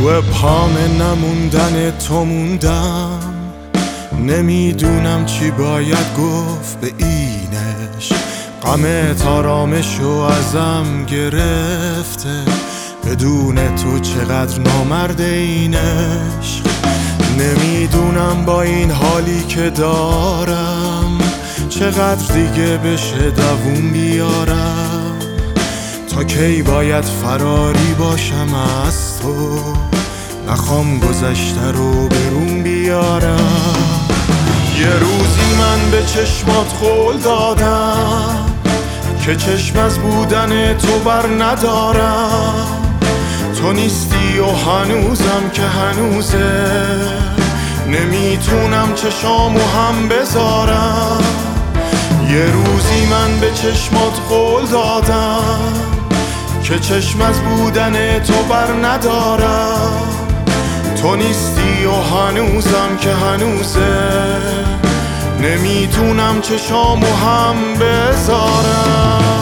پام نموندن تو موندم، نمیدونم چی باید گفت به اینش. غمت آرامشو ازم گرفته، بدون تو چقدر نامرد این عشق. نمیدونم با این حالی که دارم چقدر دیگه بشه دووم بیارم. تا کی باید فراری باشم از تو، نخوام گذشته رو برون بیارم. یه روزی من به چشمات قول دادم که چشم از بودن تو بر ندارم. تو نیستی و هنوزم که هنوزه، نمیتونم چشامو هم بذارم. یه روزی من به چشمات قول دادم که چشم از بودن تو بر ندارم. تو نیستی و هنوزم که هنوزه، نمیتونم چشامو هم بذارم.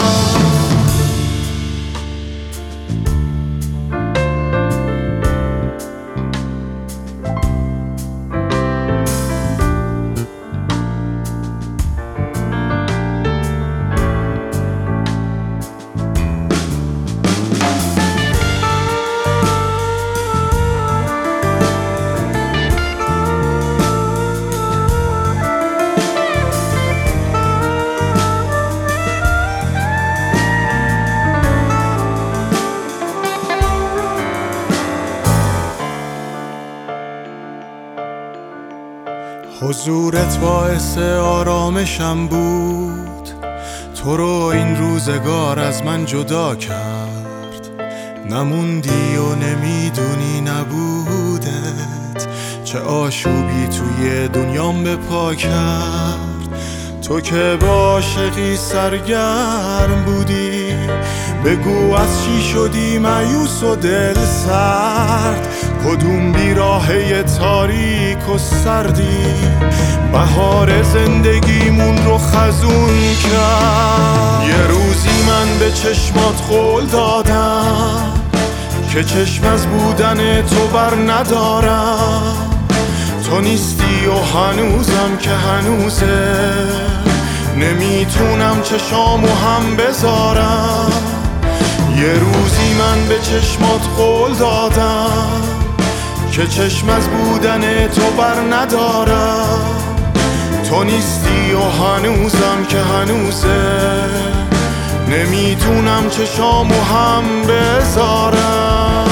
حضورت باعث آرامشم بود، تو رو این روزگار از من جدا کرد. نموندی و نمیدونی نبودت چه آشوبی توی دنیام به پا کرد. تو که با عاشقی سرگرم بودی، بگو از چی شدی مایوس و دل سرد. کدوم بیراهه تاریک و سردی بهار زندگیمون رو خزون کرد. یه روزی من به چشمات قول دادم که چشم از بودن تو بر ندارم. تو نیستی و هنوزم که هنوزه، نمیتونم چشامو هم بذارم. یه روزی من به چشمات قول دادم که چشم از بودن تو بر ندارم. تو نیستی و هنوزم که هنوزه، نمیتونم چشامو هم بذارم.